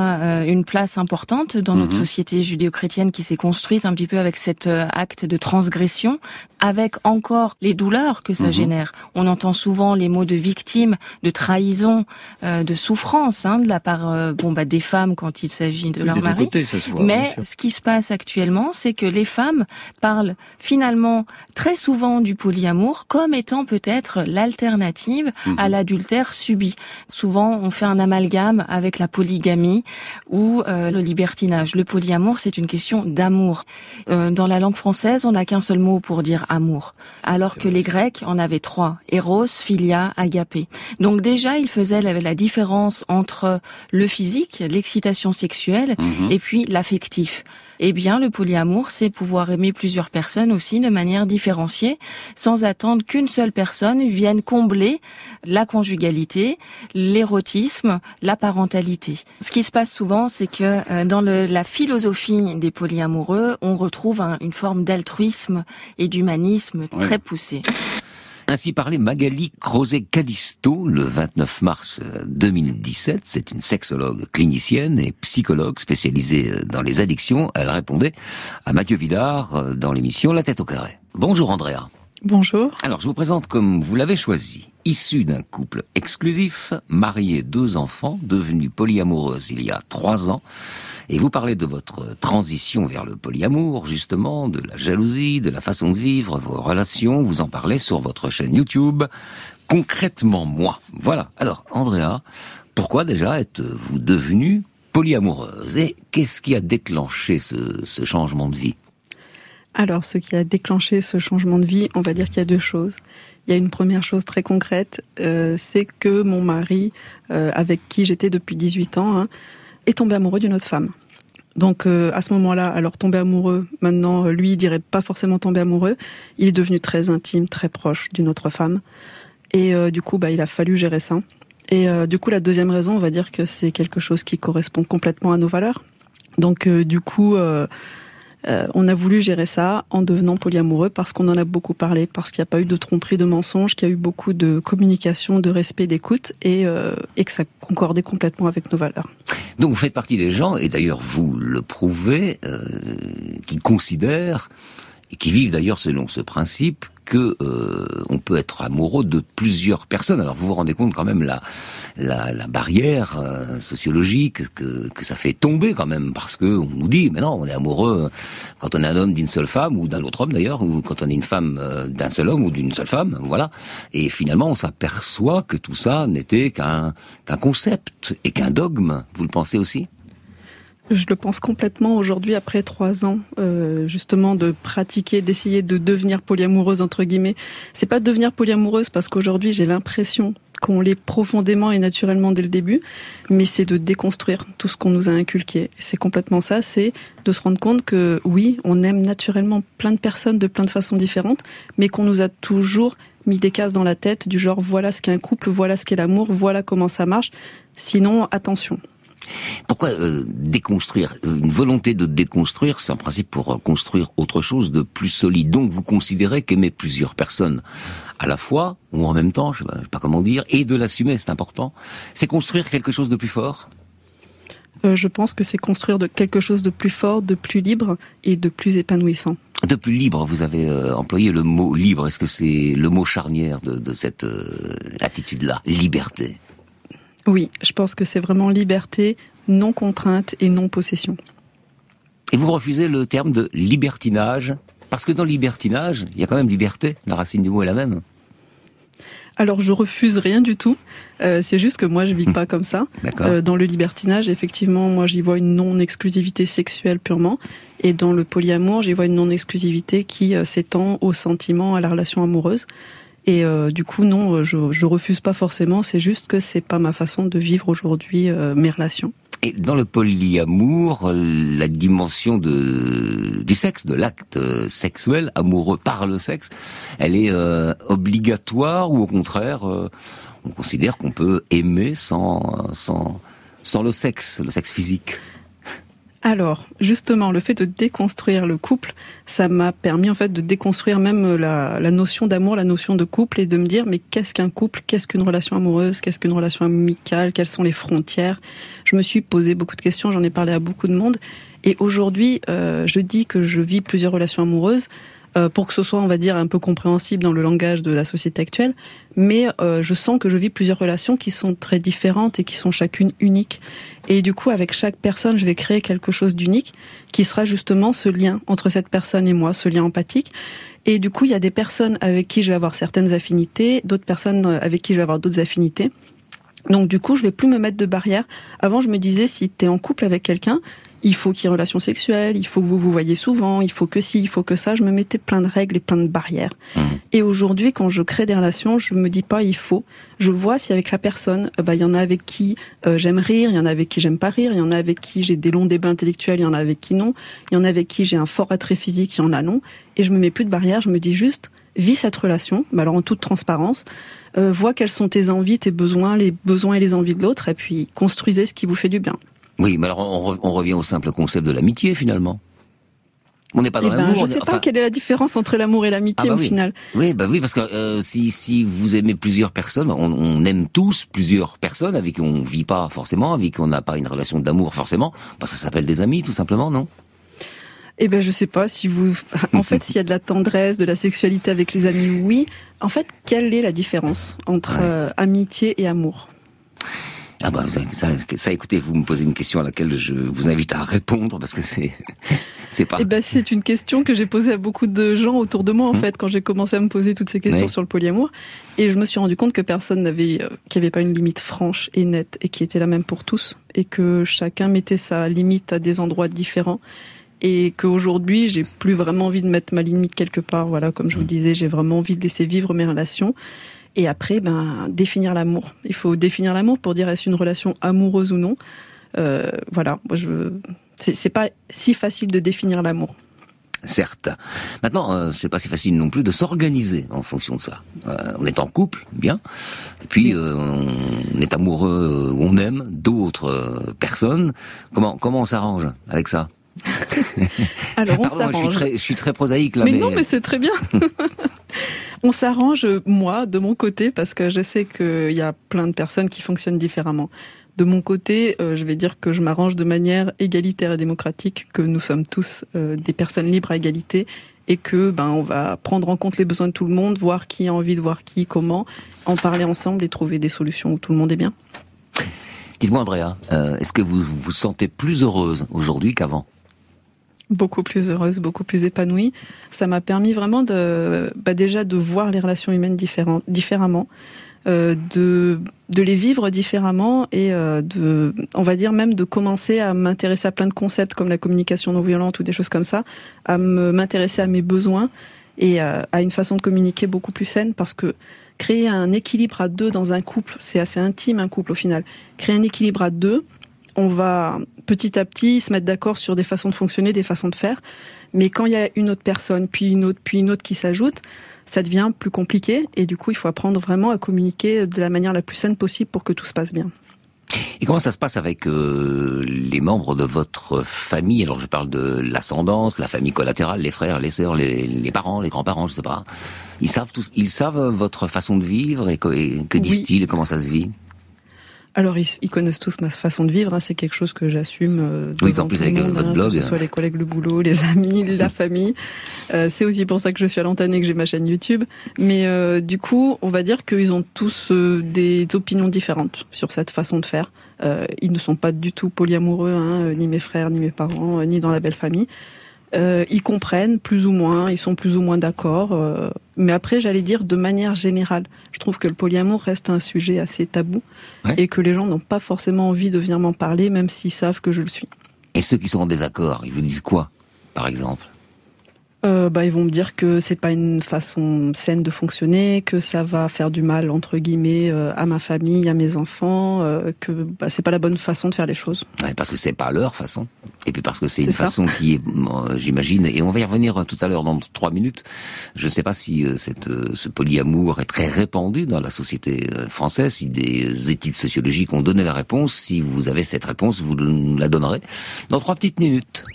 a une place importante dans notre société judéo-chrétienne qui s'est construite un petit peu avec cet acte de transgression, avec encore les douleurs que ça génère. On entend souvent les mots de victime, de trahison, de souffrance de la part des femmes quand il s'agit de leur mari. Côtés, ça se voit, mais ce qui se passe actuellement, c'est que les femmes parlent finalement très souvent du polyamour comme étant peut-être l'alternative à l'adultère subi. Souvent, on fait un amalgame avec la polygamie ou le libertinage. Le polyamour, c'est une question d'amour. Dans la langue française, on n'a qu'un seul mot pour dire amour, alors que les Grecs en avaient 3. Eros, philia, agapé. Donc déjà, ils faisaient la différence entre le physique, l'excitation sexuelle, et puis l'affectif. Eh bien, le polyamour, c'est pouvoir aimer plusieurs personnes aussi de manière différenciée, sans attendre qu'une seule personne vienne combler la conjugalité, l'érotisme, la parentalité. Ce qui se passe souvent, c'est que dans la philosophie des polyamoureux, on retrouve une forme d'altruisme et d'humanisme très poussée. Ainsi parlait Magali Crozet-Calisto le 29 mars 2017. C'est une sexologue clinicienne et psychologue spécialisée dans les addictions. Elle répondait à Mathieu Vidard dans l'émission La Tête au carré. Bonjour Andrea. Bonjour. Alors je vous présente comme vous l'avez choisi. Issue d'un couple exclusif, mariée, 2 enfants, devenue polyamoureuse il y a 3 ans. Et vous parlez de votre transition vers le polyamour, justement, de la jalousie, de la façon de vivre, vos relations. Vous en parlez sur votre chaîne YouTube, Concrètement Moi. Voilà. Alors, Andrea, pourquoi déjà êtes-vous devenue polyamoureuse ? Et qu'est-ce qui a déclenché ce changement de vie ? Alors, ce qui a déclenché ce changement de vie, on va dire qu'il y a 2 choses. Il y a une première chose très concrète, c'est que mon mari, avec qui j'étais depuis 18 ans, est tombé amoureux d'une autre femme. Donc à ce moment-là, alors tomber amoureux, maintenant lui il dirait pas forcément tomber amoureux, il est devenu très intime, très proche d'une autre femme. Et du coup il a fallu gérer ça. Et du coup la deuxième raison, on va dire que c'est quelque chose qui correspond complètement à nos valeurs. Donc du coup on a voulu gérer ça en devenant polyamoureux parce qu'on en a beaucoup parlé, parce qu'il n'y a pas eu de tromperie, de mensonges, qu'il y a eu beaucoup de communication, de respect, d'écoute et que ça concordait complètement avec nos valeurs. Donc vous faites partie des gens, et d'ailleurs vous le prouvez, qui considèrent, et qui vivent d'ailleurs selon ce principe, que on peut être amoureux de plusieurs personnes. Alors vous vous rendez compte quand même la barrière sociologique que ça fait tomber quand même, parce que on nous dit mais non, on est amoureux quand on est un homme d'une seule femme ou d'un autre homme d'ailleurs, ou quand on est une femme d'un seul homme ou d'une seule femme, voilà. Et finalement on s'aperçoit que tout ça n'était qu'un concept et qu'un dogme. Vous le pensez aussi ? Je le pense complètement aujourd'hui, après 3 ans, justement, de pratiquer, d'essayer de devenir polyamoureuse, entre guillemets. C'est pas devenir polyamoureuse parce qu'aujourd'hui, j'ai l'impression qu'on l'est profondément et naturellement dès le début, mais c'est de déconstruire tout ce qu'on nous a inculqué. C'est complètement ça, c'est de se rendre compte que oui, on aime naturellement plein de personnes de plein de façons différentes, mais qu'on nous a toujours mis des cases dans la tête du genre voilà ce qu'est un couple, voilà ce qu'est l'amour, voilà comment ça marche. Sinon, attention. Pourquoi déconstruire ? Une volonté de déconstruire, c'est en principe pour construire autre chose de plus solide. Donc vous considérez qu'aimer plusieurs personnes à la fois, ou en même temps, je sais pas comment dire, et de l'assumer, c'est important, c'est construire quelque chose de plus fort ? Je pense que c'est construire quelque chose de plus fort, de plus libre et de plus épanouissant. De plus libre, vous avez employé le mot libre. Est-ce que c'est le mot charnière de cette attitude-là, liberté ? Oui, je pense que c'est vraiment liberté, non contrainte et non possession. Et vous refusez le terme de libertinage, parce que dans libertinage, il y a quand même liberté, la racine du mot est la même. Alors je refuse rien du tout, c'est juste que moi je vis pas comme ça. Dans le libertinage, effectivement, moi j'y vois une non-exclusivité sexuelle purement, et dans le polyamour, j'y vois une non-exclusivité qui s'étend au sentiment, à la relation amoureuse. Et du coup, non, je refuse pas forcément, c'est juste que c'est pas ma façon de vivre aujourd'hui mes relations. Et dans le polyamour, la dimension du sexe, de l'acte sexuel, amoureux par le sexe, elle est obligatoire ou au contraire, on considère qu'on peut aimer sans le sexe physique ? Alors, justement, le fait de déconstruire le couple, ça m'a permis en fait de déconstruire même la notion d'amour, la notion de couple, et de me dire mais qu'est-ce qu'un couple, qu'est-ce qu'une relation amoureuse, qu'est-ce qu'une relation amicale, quelles sont les frontières. Je me suis posé beaucoup de questions, j'en ai parlé à beaucoup de monde, et aujourd'hui, je dis que je vis plusieurs relations amoureuses, pour que ce soit, on va dire, un peu compréhensible dans le langage de la société actuelle, mais je sens que je vis plusieurs relations qui sont très différentes et qui sont chacune uniques. Et du coup, avec chaque personne, je vais créer quelque chose d'unique qui sera justement ce lien entre cette personne et moi, ce lien empathique. Et du coup, il y a des personnes avec qui je vais avoir certaines affinités, d'autres personnes avec qui je vais avoir d'autres affinités. Donc du coup, je vais plus me mettre de barrières. Avant, je me disais, si t'es en couple avec quelqu'un, il faut qu'il y ait une relation sexuelle, il faut que vous vous voyez souvent, il faut que ci, il faut que ça. Je me mettais plein de règles et plein de barrières. Et aujourd'hui, quand je crée des relations, je me dis pas il faut. Je vois si avec la personne, il y en a avec qui j'aime rire, il y en a avec qui j'aime pas rire, il y en a avec qui j'ai des longs débats intellectuels, il y en a avec qui non, il y en a avec qui j'ai un fort attrait physique, il y en a non. Et je me mets plus de barrières, je me dis juste, vis cette relation, alors en toute transparence, vois quelles sont tes envies, tes besoins, les besoins et les envies de l'autre, et puis construisez ce qui vous fait du bien. Oui, mais alors on revient au simple concept de l'amitié finalement. On n'est pas dans l'amour. Je sais pas quelle est la différence entre l'amour et l'amitié au final. Oui, parce que si vous aimez plusieurs personnes, on aime tous plusieurs personnes avec qui on vit pas forcément, avec qui on n'a pas une relation d'amour forcément. Ça s'appelle des amis tout simplement, non ? Je sais pas si vous. En fait, s'il y a de la tendresse, de la sexualité avec les amis, oui. En fait, quelle est la différence entre amitié et amour ? Ça, écoutez, vous me posez une question à laquelle je vous invite à répondre parce que c'est pas. C'est une question que j'ai posée à beaucoup de gens autour de moi en fait quand j'ai commencé à me poser toutes ces questions sur le polyamour, et je me suis rendu compte que personne qu'il n'y avait pas une limite franche et nette et qui était la même pour tous, et que chacun mettait sa limite à des endroits différents. Et qu'aujourd'hui, j'ai plus vraiment envie de mettre ma limite quelque part. Voilà, comme je vous disais, j'ai vraiment envie de laisser vivre mes relations. Et après, définir l'amour. Il faut définir l'amour pour dire est-ce une relation amoureuse ou non. Voilà, c'est pas si facile de définir l'amour. Certes. Maintenant, c'est pas si facile non plus de s'organiser en fonction de ça. On est en couple, bien. Et puis, on est amoureux, on aime d'autres personnes. Comment on s'arrange avec ça ? Alors on s'arrange. Je suis très prosaïque là. Mais non, mais c'est très bien. On s'arrange, moi, de mon côté, parce que je sais qu'il y a plein de personnes qui fonctionnent différemment. De mon côté, je vais dire que je m'arrange de manière égalitaire et démocratique, que nous sommes tous des personnes libres à égalité, et que on va prendre en compte les besoins de tout le monde, voir qui a envie de voir qui, comment, en parler ensemble et trouver des solutions où tout le monde est bien. Dites-moi Andrea, est-ce que vous vous sentez plus heureuse aujourd'hui qu'avant ? Beaucoup plus heureuse, beaucoup plus épanouie. Ça m'a permis vraiment déjà de voir les relations humaines différemment, de les vivre différemment et on va dire même de commencer à m'intéresser à plein de concepts comme la communication non violente ou des choses comme ça, à m'intéresser à mes besoins et à une façon de communiquer beaucoup plus saine, parce que créer un équilibre à deux dans un couple, c'est assez intime un couple au final. Créer un équilibre à deux, on va petit à petit se mettre d'accord sur des façons de fonctionner, des façons de faire. Mais quand il y a une autre personne, puis une autre qui s'ajoute, ça devient plus compliqué. Et du coup, il faut apprendre vraiment à communiquer de la manière la plus saine possible pour que tout se passe bien. Et comment ça se passe avec les membres de votre famille ? Alors je parle de l'ascendance, la famille collatérale, les frères, les sœurs, les parents, les grands-parents, je sais pas. Ils savent votre façon de vivre et que disent-ils et comment ça se vit ? Alors ils connaissent tous ma façon de vivre, c'est quelque chose que j'assume. Oui, en plus avec votre blog, que ce soit les collègues, le boulot, les amis, la famille. C'est aussi pour ça que je suis à l'antenne et que j'ai ma chaîne YouTube. Mais du coup, on va dire qu'ils ont tous des opinions différentes sur cette façon de faire. Ils ne sont pas du tout polyamoureux, ni mes frères, ni mes parents, ni dans la belle famille. Ils comprennent plus ou moins, ils sont plus ou moins d'accord. Mais après, j'allais dire de manière générale, je trouve que le polyamour reste un sujet assez tabou et que les gens n'ont pas forcément envie de venir m'en parler, même s'ils savent que je le suis. Et ceux qui sont en désaccord, ils vous disent quoi, par exemple ? Ils vont me dire que c'est pas une façon saine de fonctionner, que ça va faire du mal entre guillemets à ma famille, à mes enfants, que c'est pas la bonne façon de faire les choses. Ouais, parce que c'est pas leur façon, et puis parce que c'est une façon qui est, j'imagine, et on va y revenir tout à l'heure dans 3 minutes. Je sais pas si ce polyamour est très répandu dans la société française, si des études sociologiques ont donné la réponse. Si vous avez cette réponse, vous nous la donnerez dans 3 petites minutes.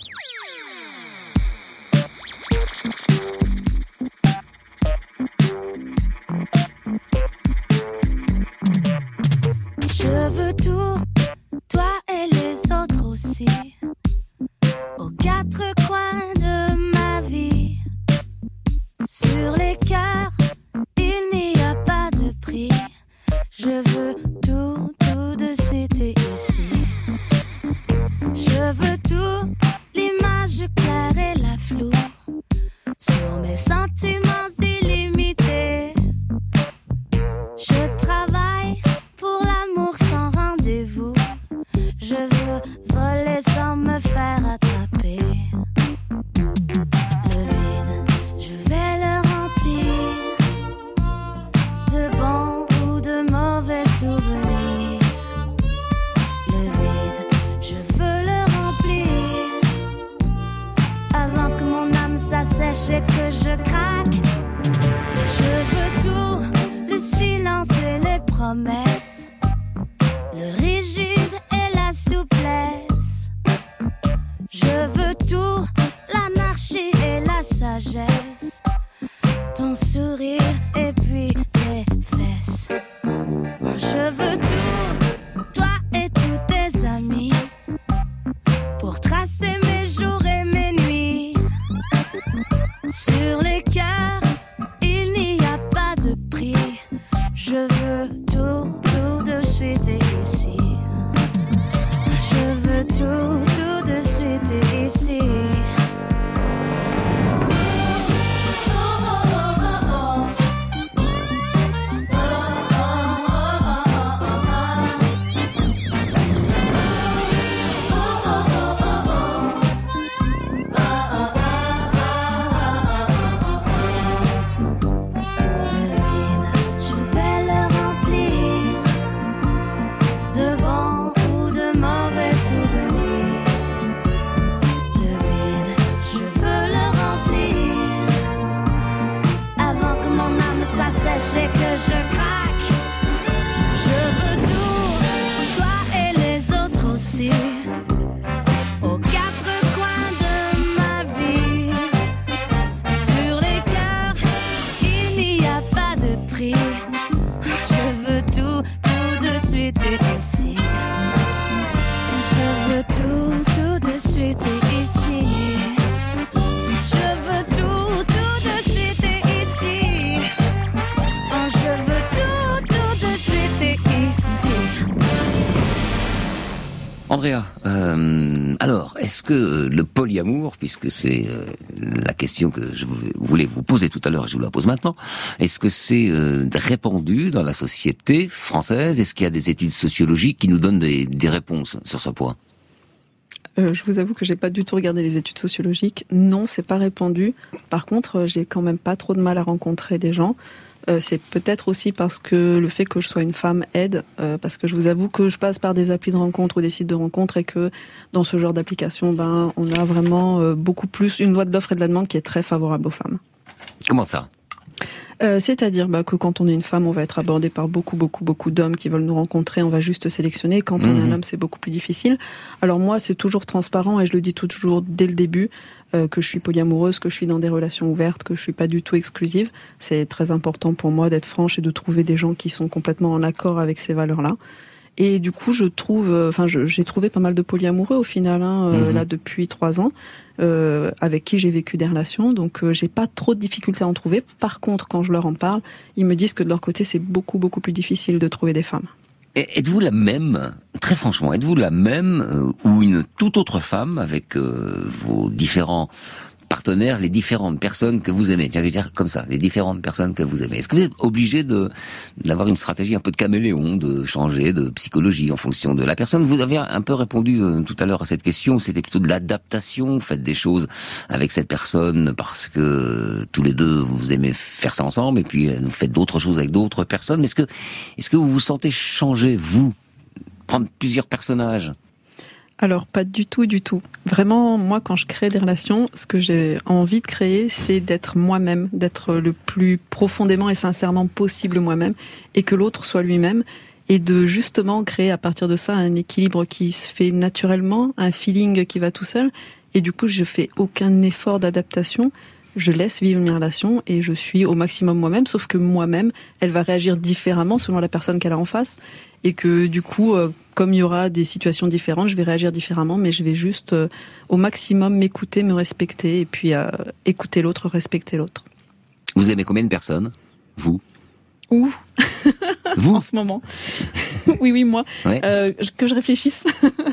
Je veux tout, toi et les autres aussi, aux 4 coins de ma vie. Sur les cœurs, il n'y a pas de prix. Je veux tout, tout de suite et ici. Je veux tout, l'image claire et la floue, sur mes sentiments illimités. Je travaille pour l'amour sans rendez-vous. Je veux voler sans me faire attraper. Le vide, je vais le remplir de bons ou de mauvais souvenirs. Le vide, je veux le remplir avant que mon âme s'assèche et que je craque. Je veux tout, le silence et les promesses, le rigide et la souplesse. Je veux tout, l'anarchie et la sagesse, ton sourire et puis tes fesses. Je veux tout, toi et tous tes amis, pour tracer mes jours et mes nuits. Sur les cœurs, il n'y a pas de prix. Je veux tout, tout de suite et ici. Je veux tout, tout de suite et ici. Andrea, alors, est-ce que le polyamour, puisque c'est la question que je voulais vous poser tout à l'heure et je vous la pose maintenant, est-ce que c'est répandu dans la société française? Est-ce qu'il y a des études sociologiques qui nous donnent des réponses sur ce point? Je vous avoue que j'ai pas du tout regardé les études sociologiques. Non, c'est pas répandu. Par contre, j'ai quand même pas trop de mal à rencontrer des gens. C'est peut-être aussi parce que le fait que je sois une femme aide, parce que je vous avoue que je passe par des applis de rencontre ou des sites de rencontre et que dans ce genre d'application, on a vraiment beaucoup plus une loi de l'offre et de la demande qui est très favorable aux femmes. Comment ça? C'est-à-dire que quand on est une femme, on va être abordé par beaucoup d'hommes qui veulent nous rencontrer, on va juste sélectionner. Quand on est un homme, c'est beaucoup plus difficile. Alors moi, c'est toujours transparent et je le dis toujours dès le début, que je suis polyamoureuse, que je suis dans des relations ouvertes, que je suis pas du tout exclusive. C'est très important pour moi d'être franche et de trouver des gens qui sont complètement en accord avec ces valeurs-là. Et du coup, j'ai trouvé pas mal de polyamoureux au final, là depuis 3 ans, avec qui j'ai vécu des relations. Donc, j'ai pas trop de difficultés à en trouver. Par contre, quand je leur en parle, ils me disent que de leur côté, c'est beaucoup plus difficile de trouver des femmes. Et êtes-vous la même, très franchement, êtes-vous la même ou une toute autre femme avec vos différents partenaires, les différentes personnes que vous aimez? Je vais dire comme ça, les différentes personnes que vous aimez. Est-ce que vous êtes obligé d'avoir une stratégie un peu de caméléon, de changer de psychologie en fonction de la personne? Vous avez un peu répondu tout à l'heure à cette question, c'était plutôt de l'adaptation, vous faites des choses avec cette personne parce que tous les deux vous aimez faire ça ensemble et puis vous faites d'autres choses avec d'autres personnes. Mais est-ce que vous vous sentez changer, vous, prendre plusieurs personnages? Alors, pas du tout. Vraiment, moi, quand je crée des relations, ce que j'ai envie de créer, c'est d'être moi-même, d'être le plus profondément et sincèrement possible moi-même, et que l'autre soit lui-même, et de justement créer à partir de ça un équilibre qui se fait naturellement, un feeling qui va tout seul, et du coup, je fais aucun effort d'adaptation. Je laisse vivre mes relations et je suis au maximum moi-même, sauf que moi-même, elle va réagir différemment selon la personne qu'elle a en face, et que du coup, comme il y aura des situations différentes, je vais réagir différemment, mais je vais juste au maximum m'écouter, me respecter, et puis écouter l'autre, respecter l'autre. Vous aimez combien de personnes, vous? Où? Vous? En ce moment. Oui, moi. Ouais. Que je réfléchisse.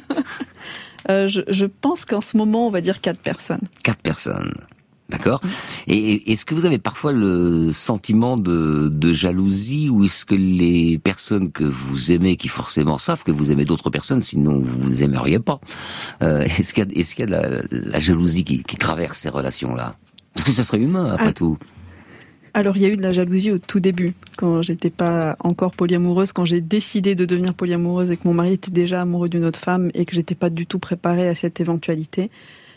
Je pense qu'en ce moment, on va dire 4 personnes. 4 personnes. D'accord. Et est-ce que vous avez parfois le sentiment de jalousie, ou est-ce que les personnes que vous aimez, qui forcément savent que vous aimez d'autres personnes, sinon vous ne les aimeriez pas, est-ce qu'il y a de la jalousie qui traverse ces relations-là? Parce que ce serait humain, après tout. Alors, il y a eu de la jalousie au tout début, quand j'étais pas encore polyamoureuse, quand j'ai décidé de devenir polyamoureuse et que mon mari était déjà amoureux d'une autre femme et que j'étais pas du tout préparée à cette éventualité.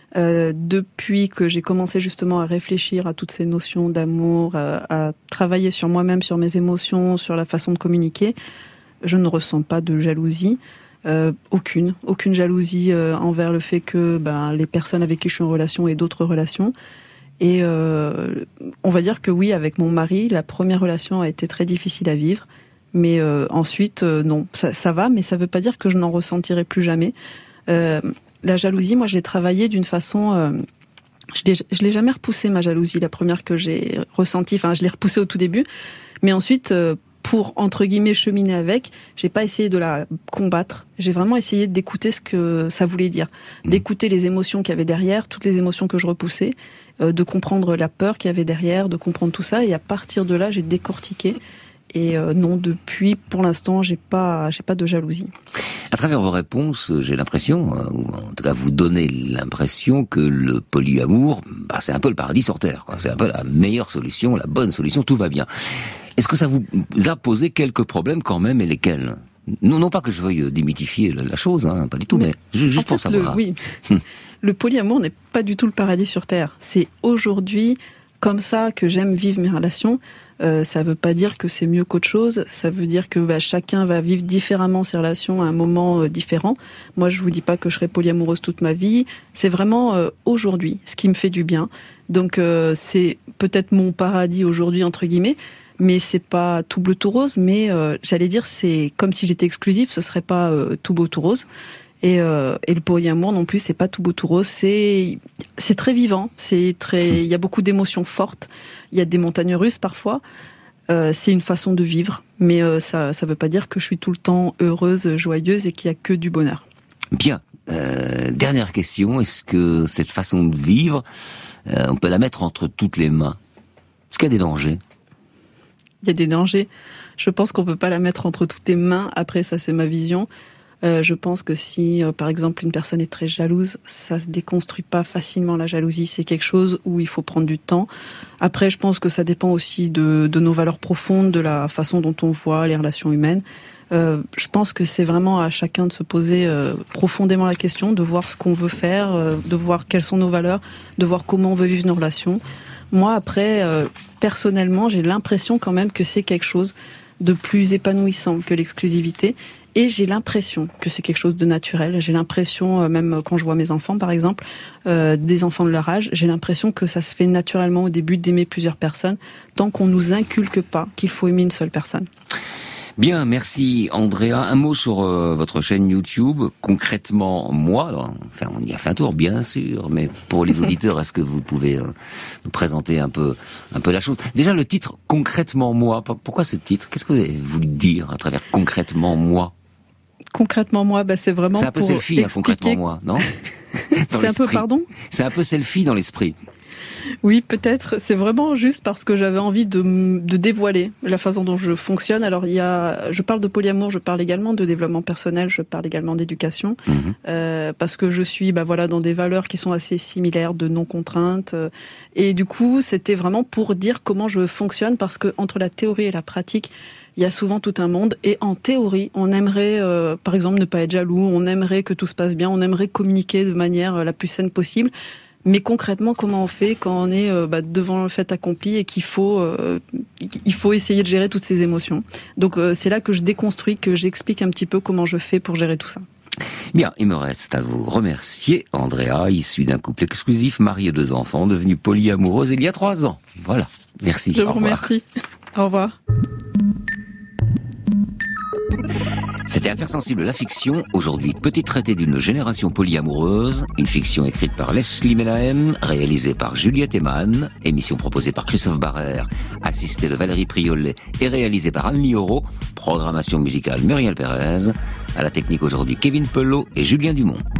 Depuis que j'ai commencé justement à réfléchir à toutes ces notions d'amour, à travailler sur moi-même, sur mes émotions, sur la façon de communiquer, je ne ressens pas de jalousie, aucune jalousie envers le fait que les personnes avec qui je suis en relation aient d'autres relations. Et on va dire que oui, avec mon mari, la première relation a été très difficile à vivre, mais ensuite non, ça va, mais ça veut pas dire que je n'en ressentirai plus jamais. La jalousie, moi, je l'ai travaillée d'une façon... je l'ai jamais repoussée, ma jalousie, la première que j'ai ressentie. Enfin, je l'ai repoussée au tout début. Mais ensuite, pour, entre guillemets, cheminer avec, j'ai pas essayé de la combattre. J'ai vraiment essayé d'écouter ce que ça voulait dire. D'écouter les émotions qu'il y avait derrière, toutes les émotions que je repoussais, de comprendre la peur qu'il y avait derrière, de comprendre tout ça. Et à partir de là, j'ai décortiqué. Et non, depuis, pour l'instant, j'ai pas de jalousie. À travers vos réponses, j'ai l'impression, ou en tout cas vous donnez l'impression que le polyamour, c'est un peu le paradis sur terre, quoi. C'est un peu la meilleure solution, la bonne solution, tout va bien. Est-ce que ça vous a posé quelques problèmes quand même, et lesquels? Non pas que je veuille démythifier la chose, pas du tout, mais juste pour savoir. Oui. Le polyamour n'est pas du tout le paradis sur terre. C'est aujourd'hui comme ça que j'aime vivre mes relations. Ça veut pas dire que c'est mieux qu'autre chose. Ça veut dire que chacun va vivre différemment ses relations à un moment différent. Moi, je vous dis pas que je serai polyamoureuse toute ma vie. C'est vraiment aujourd'hui ce qui me fait du bien. Donc c'est peut-être mon paradis aujourd'hui entre guillemets, mais c'est pas tout bleu tout rose. Mais j'allais dire c'est comme si j'étais exclusive, ce serait pas tout beau tout rose. Et le polyamour non plus, c'est pas tout beau tout rose. C'est très vivant. Il y a beaucoup d'émotions fortes. Il y a des montagnes russes parfois. C'est une façon de vivre, mais ça veut pas dire que je suis tout le temps heureuse, joyeuse et qu'il y a que du bonheur. Bien. Dernière question, est-ce que cette façon de vivre, on peut la mettre entre toutes les mains? Est-ce qu'il y a des dangers? Il y a des dangers. Je pense qu'on peut pas la mettre entre toutes les mains. Après, ça, c'est ma vision. Je pense que si, par exemple, une personne est très jalouse, ça se déconstruit pas facilement, la jalousie. C'est quelque chose où il faut prendre du temps. Après, je pense que ça dépend aussi de nos valeurs profondes, de la façon dont on voit les relations humaines. Je pense que c'est vraiment à chacun de se poser profondément la question, de voir ce qu'on veut faire, de voir quelles sont nos valeurs, de voir comment on veut vivre nos relations. Moi, après, personnellement, j'ai l'impression quand même que c'est quelque chose de plus épanouissant que l'exclusivité. Et j'ai l'impression que c'est quelque chose de naturel. J'ai l'impression, même quand je vois mes enfants, par exemple, des enfants de leur âge, j'ai l'impression que ça se fait naturellement au début d'aimer plusieurs personnes, tant qu'on nous inculque pas qu'il faut aimer une seule personne. Bien, merci Andrea. Un mot sur votre chaîne YouTube. Concrètement, moi, enfin, on y a fait un tour, bien sûr, mais pour les auditeurs, est-ce que vous pouvez nous présenter un peu la chose? Déjà, le titre « Concrètement moi », pourquoi ce titre? Qu'est-ce que vous avez voulu dire à travers « Concrètement moi » ? Concrètement moi, c'est vraiment pour expliquer... C'est un peu selfie, concrètement moi, non? C'est un peu, pardon? C'est un peu selfie dans l'esprit. Oui, peut-être. C'est vraiment juste parce que j'avais envie de dévoiler la façon dont je fonctionne. Alors, je parle de polyamour, je parle également de développement personnel, je parle également d'éducation, parce que je suis, dans des valeurs qui sont assez similaires, de non-contrainte. Et du coup, c'était vraiment pour dire comment je fonctionne, parce que entre la théorie et la pratique, il y a souvent tout un monde. Et en théorie, on aimerait, par exemple, ne pas être jaloux, on aimerait que tout se passe bien, on aimerait communiquer de manière la plus saine possible. Mais concrètement, comment on fait quand on est devant le fait accompli et qu'il faut essayer de gérer toutes ces émotions. Donc c'est là que je déconstruis, que j'explique un petit peu comment je fais pour gérer tout ça. Bien, il me reste à vous remercier, Andrea, issue d'un couple exclusif, marié 2 enfants, devenue polyamoureuse il y a 3 ans. Voilà, merci. Je vous remercie. Au revoir. C'était Affaires sensibles, la fiction. Aujourd'hui, petit traité d'une génération polyamoureuse. Une fiction écrite par Leslie Menahem, réalisée par Juliette Eman. Émission proposée par Christophe Barrère, assistée de Valérie Priolet et réalisée par Anne Lioro. Programmation musicale Muriel Pérez. À la technique aujourd'hui, Kevin Pelot et Julien Dumont.